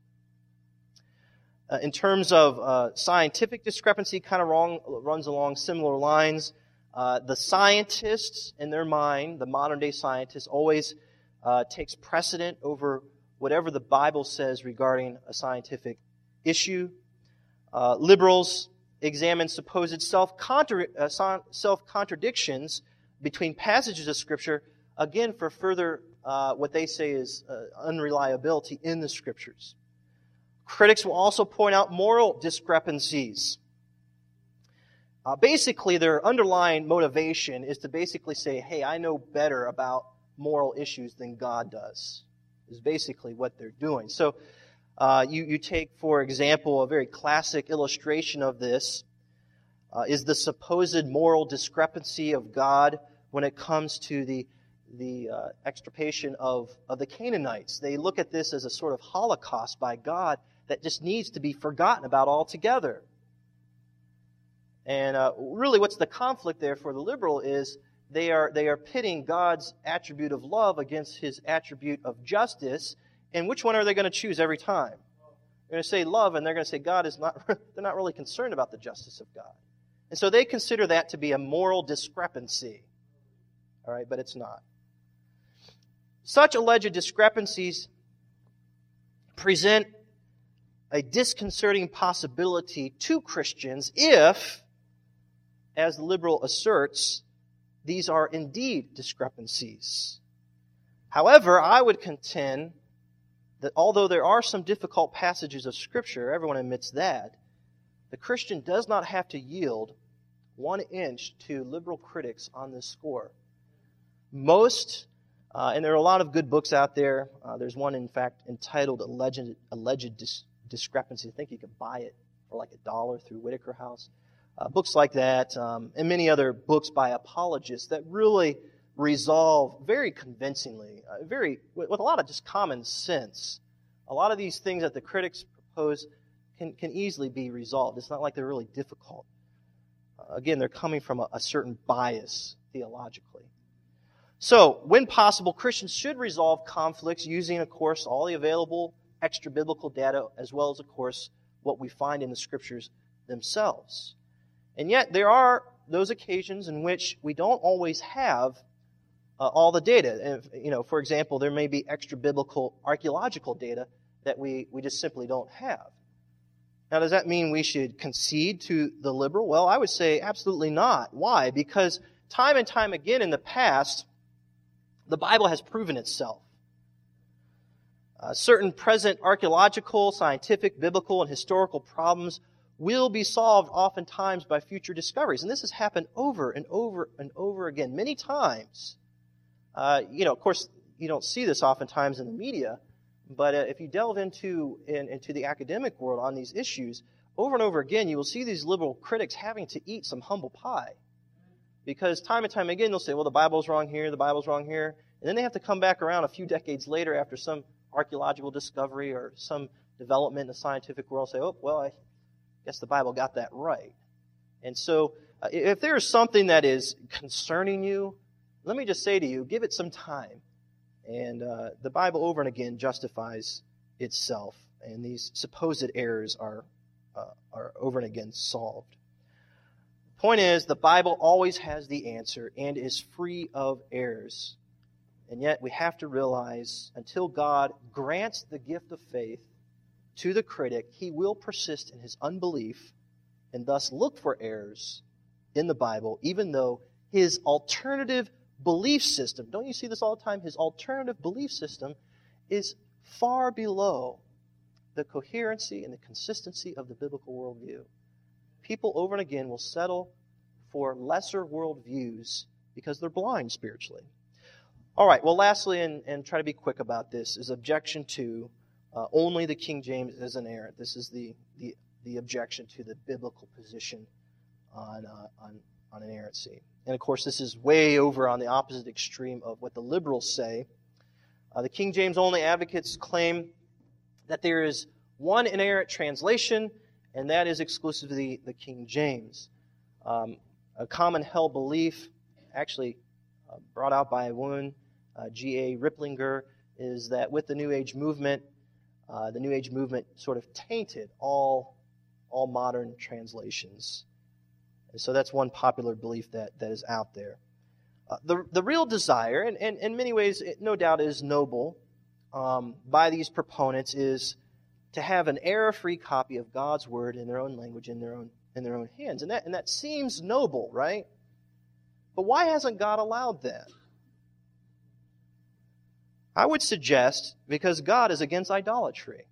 Uh, in terms of uh, scientific discrepancy, kind of wrong, runs along similar lines. Uh, the scientists, in their mind, the modern-day scientist, always uh, takes precedent over whatever the Bible says regarding a scientific issue. Uh, liberals examine supposed self-contra- uh, self-contradictions between passages of Scripture, again, for further uh, what they say is uh, unreliability in the Scriptures. Critics will also point out moral discrepancies. Uh, basically, their underlying motivation is to basically say, hey, I know better about moral issues than God does, is basically what they're doing. So uh, you, you take, for example, a very classic illustration of this uh, is the supposed moral discrepancy of God when it comes to the the uh, extirpation of, of the Canaanites. They look at this as a sort of holocaust by God that just needs to be forgotten about altogether. And uh, really what's the conflict there for the liberal is they are they are pitting God's attribute of love against His attribute of justice, and which one are they going to choose every time? They're going to say love, and they're going to say God is not, they're not really concerned about the justice of God. And so they consider that to be a moral discrepancy. All right, but it's not. Such alleged discrepancies present a disconcerting possibility to Christians if, as the liberal asserts, these are indeed discrepancies. However, I would contend that although there are some difficult passages of Scripture, everyone admits that, the Christian does not have to yield one inch to liberal critics on this score. Most, uh, and there are a lot of good books out there. Uh, there's one, in fact, entitled Alleged, Alleged Dis- Discrepancy. I think you could buy it for like a dollar through Whitaker House. Uh, books like that, um, and many other books by apologists that really resolve very convincingly, uh, very with, with a lot of just common sense. A lot of these things that the critics propose can, can easily be resolved. It's not like they're really difficult. Uh, again, they're coming from a, a certain bias theologically. So, when possible, Christians should resolve conflicts using, of course, all the available extra-biblical data, as well as, of course, what we find in the Scriptures themselves. And yet, there are those occasions in which we don't always have uh, all the data. If, you know, for example, there may be extra-biblical archaeological data that we, we just simply don't have. Now, does that mean we should concede to the liberal? Well, I would say absolutely not. Why? Because time and time again in the past, the Bible has proven itself. Uh, certain present archaeological, scientific, biblical, and historical problems will be solved oftentimes by future discoveries. And this has happened over and over and over again, many times. Uh, you know, of course, you don't see this oftentimes in the media, but uh, if you delve into, in, into the academic world on these issues, over and over again, you will see these liberal critics having to eat some humble pie. Because time and time again, they'll say, well, the Bible's wrong here, the Bible's wrong here. And then they have to come back around a few decades later after some archaeological discovery or some development in the scientific world and say, oh, well, I guess the Bible got that right. And so uh, if there is something that is concerning you, let me just say to you, give it some time. And uh, the Bible over and again justifies itself. And these supposed errors are, uh, are over and again solved. Point is, the Bible always has the answer and is free of errors. And yet we have to realize, until God grants the gift of faith to the critic, he will persist in his unbelief and thus look for errors in the Bible, even though his alternative belief system, don't you see this all the time? His alternative belief system is far below the coherency and the consistency of the biblical worldview. People over and again will settle for lesser worldviews because they're blind spiritually. All right, well, lastly, and, and try to be quick about this, is objection to uh, only the King James is inerrant. This is the, the, the objection to the biblical position on, uh, on, on inerrancy. And, of course, this is way over on the opposite extreme of what the liberals say. Uh, the King James only advocates claim that there is one inerrant translation, and that is exclusively the King James. Um, a common held belief, actually uh, brought out by a woman, uh, G A Ripplinger, is that with the New Age movement, uh, the New Age movement sort of tainted all, all modern translations. And so that's one popular belief that, that is out there. Uh, the, the real desire, and, and in many ways it no doubt is noble, um, by these proponents is to have an error-free copy of God's Word in their own language, in their own in their own hands. And that, and that seems noble, right? But why hasn't God allowed that? I would suggest because God is against idolatry.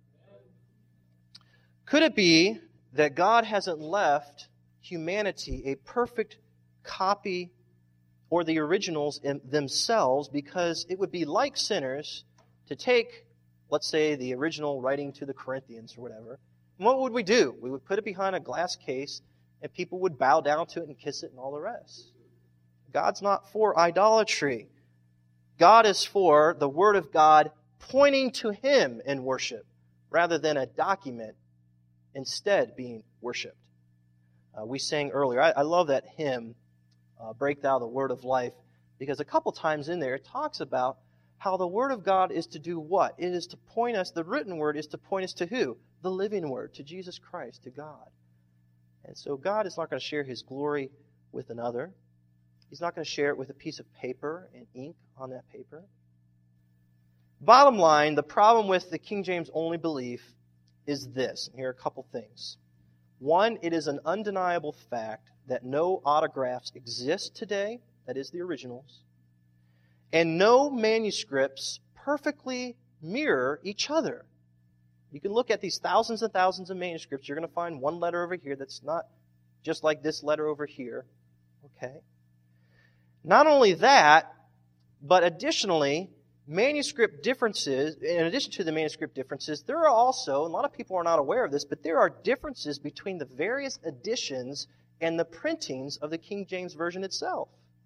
Could it be that God hasn't left humanity a perfect copy or the originals in themselves because it would be like sinners to take, let's say, the original writing to the Corinthians or whatever. And what would we do? We would put it behind a glass case and people would bow down to it and kiss it and all the rest. God's not for idolatry. God is for the Word of God pointing to Him in worship rather than a document instead being worshipped. Uh, we sang earlier, I, I love that hymn, uh, Break Thou the Word of Life, because a couple times in there it talks about how the Word of God is to do what? It is to point us, the written Word is to point us to who? The living Word, to Jesus Christ, to God. And so God is not going to share His glory with another. He's not going to share it with a piece of paper and ink on that paper. Bottom line, the problem with the King James only belief is this. And here are a couple things. One, it is an undeniable fact that no autographs exist today, that is the originals, and no manuscripts perfectly mirror each other. You can look at these thousands and thousands of manuscripts. You're going to find one letter over here that's not just like this letter over here. Okay? Not only that, but additionally, manuscript differences, in addition to the manuscript differences, there are also, and a lot of people are not aware of this, but there are differences between the various editions and the printings of the King James Version itself.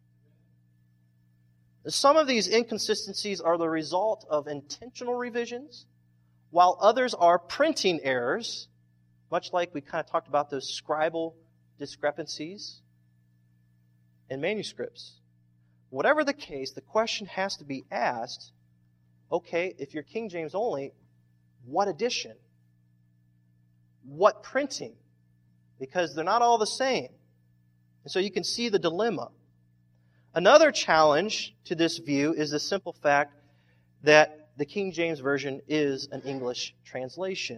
Some of these inconsistencies are the result of intentional revisions, while others are printing errors, much like we kind of talked about those scribal discrepancies in manuscripts. Whatever the case, the question has to be asked, okay, if you're King James only, what edition? What printing? Because they're not all the same. And so you can see the dilemma. Another challenge to this view is the simple fact that the King James Version is an English translation.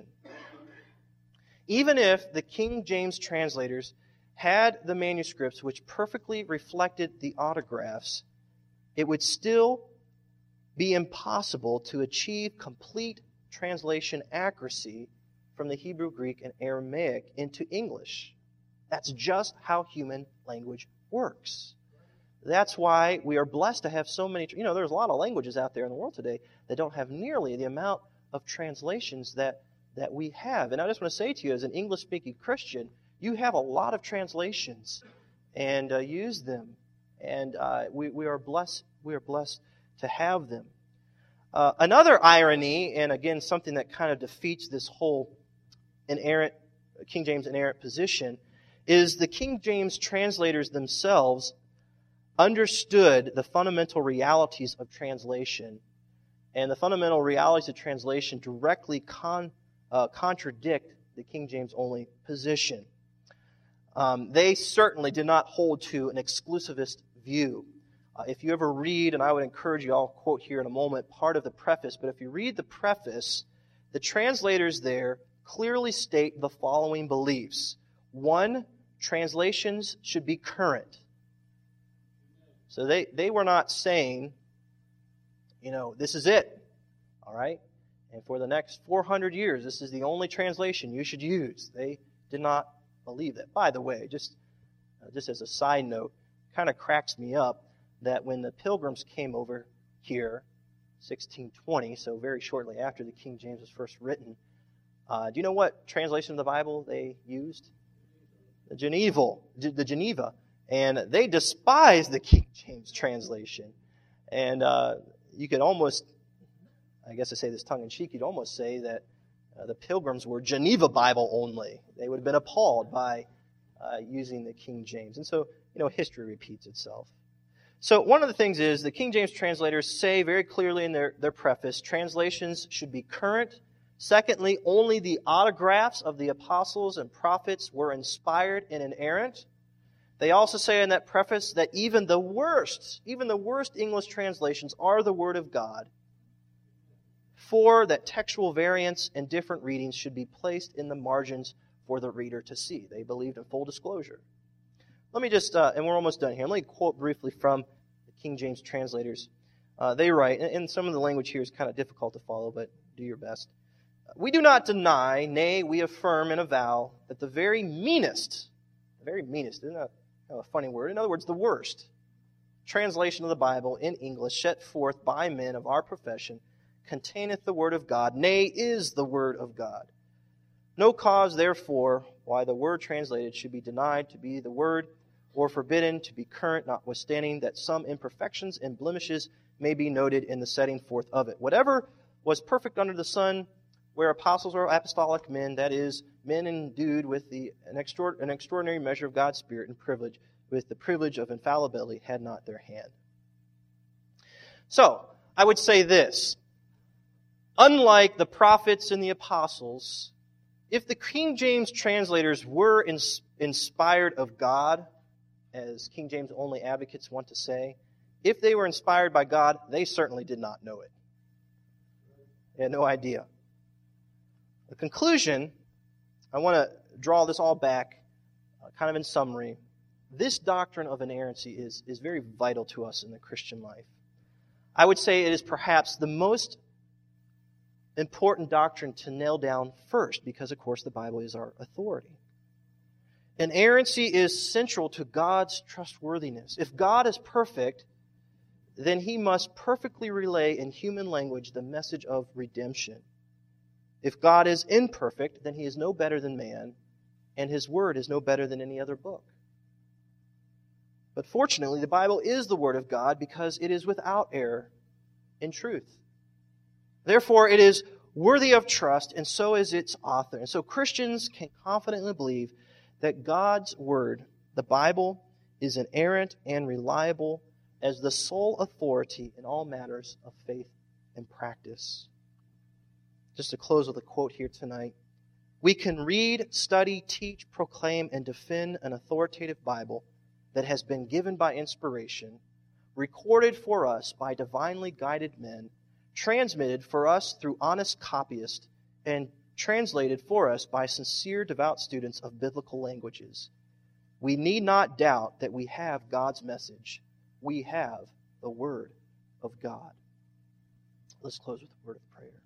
Even if the King James translators had the manuscripts which perfectly reflected the autographs, it would still be impossible to achieve complete translation accuracy from the Hebrew, Greek, and Aramaic into English. That's just how human language works. That's why we are blessed to have so many, you know, there's a lot of languages out there in the world today that don't have nearly the amount of translations that, that we have. And I just want to say to you, as an English-speaking Christian, you have a lot of translations, and uh, use them. And uh, we, we are blessed. We are blessed to have them. Uh, another irony, and again something that kind of defeats this whole inerrant King James inerrant position, is the King James translators themselves understood the fundamental realities of translation, and the fundamental realities of translation directly con, uh, contradict the King James only position. Um, they certainly did not hold to an exclusivist view. Uh, if you ever read, and I would encourage you, I'll quote here in a moment, part of the preface, but if you read the preface, the translators there clearly state the following beliefs. One, translations should be current. So they, they were not saying, you know, this is it, all right? And for the next four hundred years, this is the only translation you should use. They did not believe that. By the way, just, uh, just as a side note, kind of cracks me up that when the Pilgrims came over here, sixteen twenty, so very shortly after the King James was first written, uh, do you know what translation of the Bible they used? The Geneva, the Geneva. And they despised the King James translation. And uh, you could almost, I guess I say this tongue-in-cheek, you'd almost say that uh, the Pilgrims were Geneva Bible only. They would have been appalled by uh, using the King James. And so, you know, history repeats itself. So one of the things is the King James translators say very clearly in their, their preface, translations should be current. Secondly, only the autographs of the apostles and prophets were inspired and inerrant. They also say in that preface that even the worst, even the worst English translations are the Word of God. Four, that textual variants and different readings should be placed in the margins for the reader to see. They believed in full disclosure. Let me just, uh, and we're almost done here. Let me quote briefly from the King James translators. Uh, they write, and some of the language here is kind of difficult to follow, but do your best. We do not deny, nay, we affirm and avow that the very meanest, the very meanest, isn't that a funny word? In other words, the worst translation of the Bible in English set forth by men of our profession containeth the Word of God, nay, is the Word of God. No cause, therefore, why the word translated should be denied to be the Word, or forbidden to be current, notwithstanding that some imperfections and blemishes may be noted in the setting forth of it. Whatever was perfect under the sun, where apostles or apostolic men, that is, men endued with the, an, extra, an extraordinary measure of God's Spirit and privilege, with the privilege of infallibility, had not their hand. So, I would say this. Unlike the prophets and the apostles, If the King James translators were ins- inspired of God, as King James only advocates want to say, if they were inspired by God, they certainly did not know it. They had no idea. The conclusion, I want to draw this all back, uh, kind of in summary. This doctrine of inerrancy is, is very vital to us in the Christian life. I would say it is perhaps the most important doctrine to nail down first, because, of course, the Bible is our authority. Inerrancy is central to God's trustworthiness. If God is perfect, then He must perfectly relay in human language the message of redemption. If God is imperfect, then He is no better than man, and His Word is no better than any other book. But fortunately, the Bible is the Word of God because it is without error in truth. Therefore, it is worthy of trust, and so is its author. And so Christians can confidently believe that God's Word, the Bible, is inerrant and reliable as the sole authority in all matters of faith and practice. Just to close with a quote here tonight. We can read, study, teach, proclaim, and defend an authoritative Bible that has been given by inspiration, recorded for us by divinely guided men, transmitted for us through honest copyists, and translated for us by sincere, devout students of biblical languages. We need not doubt that we have God's message. We have the Word of God. Let's close with a word of prayer.